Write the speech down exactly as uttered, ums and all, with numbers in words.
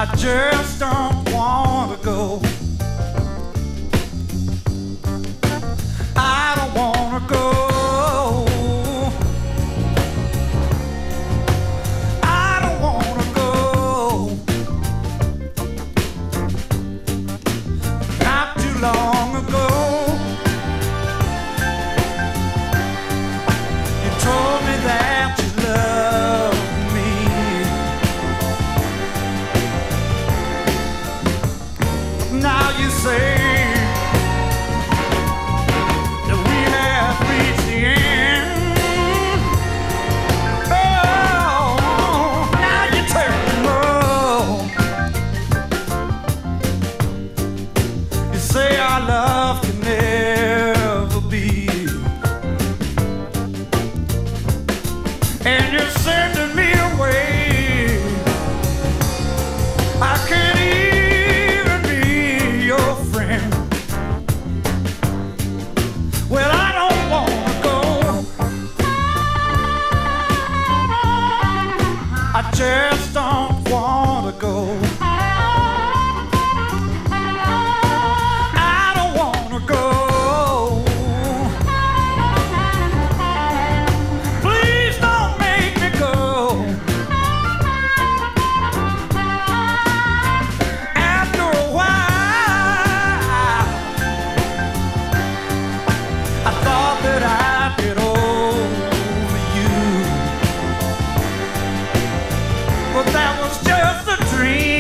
I just don't want to go. I don't want to go. I don't want to go. Not too long ago, you told me that you loved me. Now you say that we have reached the end. Oh, now you tell me no. You say our love can never be, and you're sending me away. I can't even be your friend. Well, I don't wanna go. I just don't wanna go. I don't wanna go. Please don't make me go. After a while, I thought that I'd get over you, but that was just a dream.